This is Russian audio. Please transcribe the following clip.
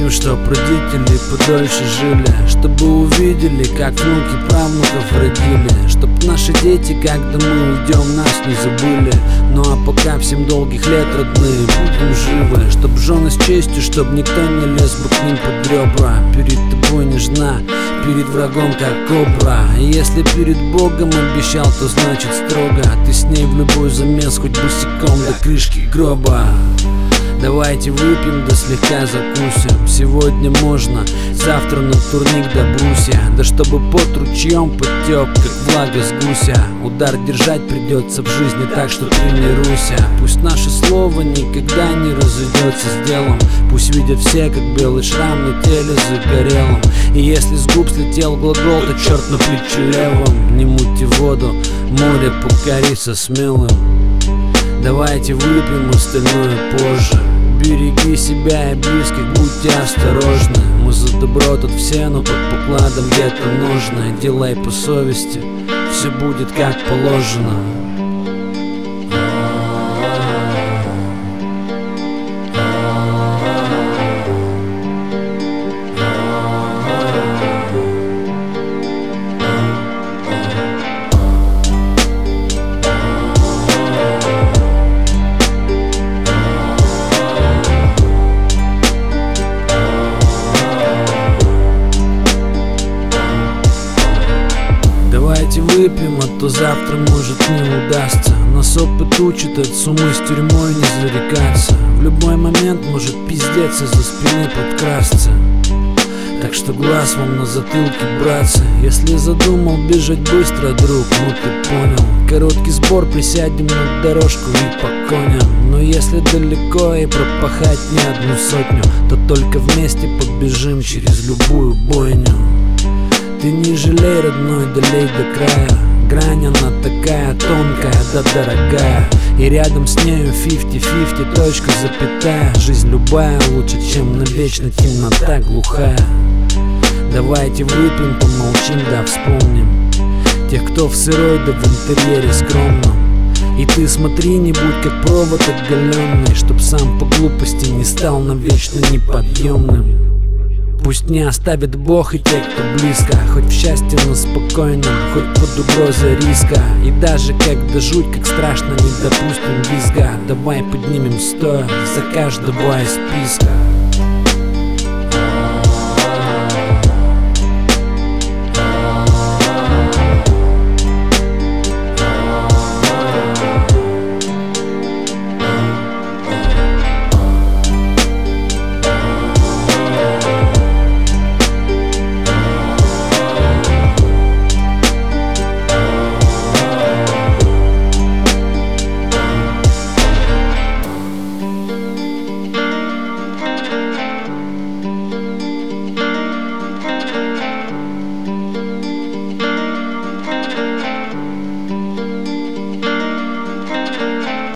Выпьем, чтоб родители подольше жили, чтобы увидели, как внуки правнуков родили, чтоб наши дети, когда мы уйдем, нас не забыли. Ну а пока всем долгих лет, родные, будем живы, чтоб жены с честью, чтоб никто не лез бы к ним под ребра. Перед тобой нежна, перед врагом как кобра. И если перед Богом обещал, то значит строго. Ты с ней в любой замес, хоть босиком до крышки гроба. Давайте выпьем, да слегка закусим. Сегодня можно, завтра на турник до брусья. Да чтобы под ручьем потек, как влага с гуся. Удар держать придется в жизни, так что тренируйся. Пусть наше слово никогда не разойдется с делом. Пусть видят все, как белый шрам на теле загорелом. И если с губ слетел глагол, то черт на плече левом. Не мути воду, море покорится смелым. Давайте выпьем, остальное позже. Береги себя и близких, будьте осторожны. Мы за добро тут все, но под покладом где-то нужно. Делай по совести, все будет как положено. Давайте выпьем, а то завтра может не удастся. Нас опыт учит от сумы с тюрьмой не зарекаться. В любой момент может пиздец из-за спины подкрасться. Так что глаз вам на затылке, братцы. Если задумал бежать быстро, друг, ну ты понял. Короткий сбор, присядем на дорожку и по коням. Но если далеко и пропахать не одну сотню, то только вместе побежим через любую бойню. Ты не жалей, родной, долей до края. Грань она такая тонкая, да дорогая. И рядом с нею 50-50, точка, запятая. Жизнь любая лучше, чем навечно темнота глухая. Давайте выпьем, помолчим, да вспомним тех, кто в сырой, да в интерьере скромном. И ты смотри, не будь как провод оголенный, чтоб сам по глупости не стал навечно неподъемным. Пусть не оставит Бог и те, кто близко, хоть в счастье, но спокойном, хоть под угрозой риска. И даже когда жуть, как страшно, не допустим визга. Давай поднимем стоя за каждого из списка.